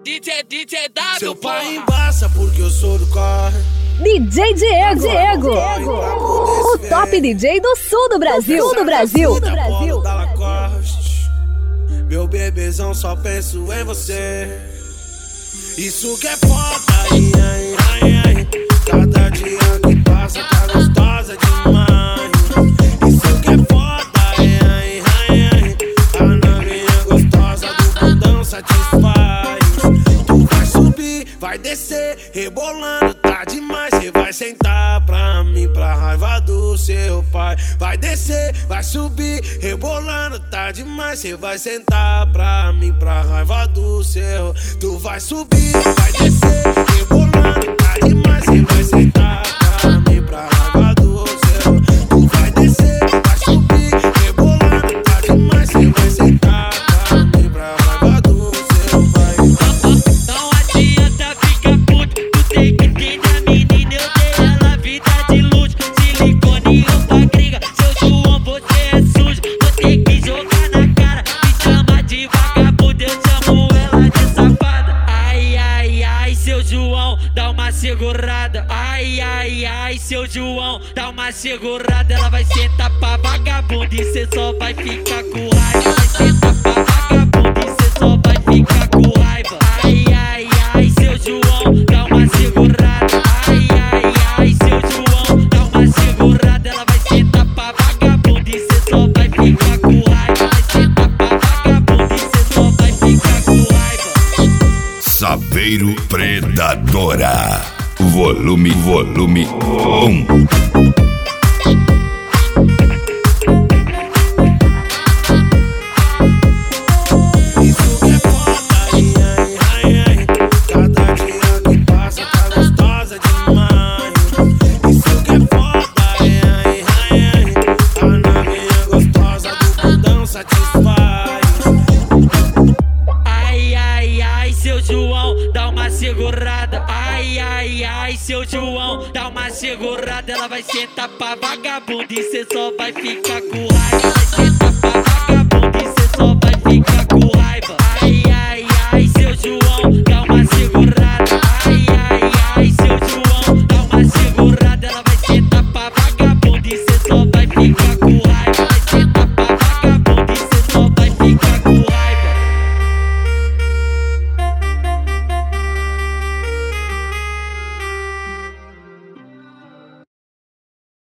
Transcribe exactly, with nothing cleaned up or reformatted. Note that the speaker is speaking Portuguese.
D J, D J W. Seu pai embaça porque eu sou do corre. D J Diego, Diego, o top D J do sul do Brasil, sul do Brasil, sul do Brasil. Meu bebezão, só penso em você. Isso que é foda, ai, ai, ai, ai. Cada dia que passa tá gostosa demais. Isso que é foda, ai, ai, ai, ai. A novinha gostosa do bundão satisfaz. Tu vai subir, vai descer, rebolando, tá demais. Cê vai sentar pra mim, pra raiva do seu pai. Vai descer, vai subir, rebolando, tá demais. Cê vai sentar pra mim, pra raiva do seu. Tu vai subir, vai descer, rebolando, tá demais. Cê vai sentar pra mim, pra raiva do seu. Tu vai descer, vai subir, rebolando, tá demais. Cê vai sentar pra mim, pra raiva do seu. Vai. Não adianta ficar puto, tu tem que entender a menina. Eu dei ela vida de luxo, silicone e roupa gringa. Seu João, você é sujo, vou ter que jogar na cara. Me chama de vagabundo, eu chamo ela de safada. Ai, ai, ai, seu João, dá uma segurada. Ai, ai, ai, seu João, dá uma segurada. Ela vai sentar pra vagabundo e cê só vai ficar com raiva. Vai sentar pra vagabundo e cê só vai ficar com raiva. Ai, ai, ai, seu João, dá uma segurada. Ai, ai, ai, seu João, dá uma segurada. Ela vai sentar pra vagabundo e cê só vai ficar com raiva. Vai sentar pra vagabundo e cê só vai ficar com raiva. Saveiro Predadora. Volume, volume um. Isso que é foda, ai, ai, ai, ai. Cada dia que passa tá gostosa demais. Isso que é foda, ai, ai, ai, ai. A novinha gostosa do bundão satisfaz. Ai, ai, ai, seu João, dá uma segurada. Ai, ai, ai, seu João, dá uma segurada. Ela vai sentar pra vagabundo e cê só vai ficar com raiva. Vai sentar pra vagabundo e cê só vai ficar com raiva. Ai, ai, ai, seu João, dá uma segurada. Ai, ai, ai, seu João, dá uma segurada. Ela vai sentar pra vagabundo e cê só vai ficar com raiva.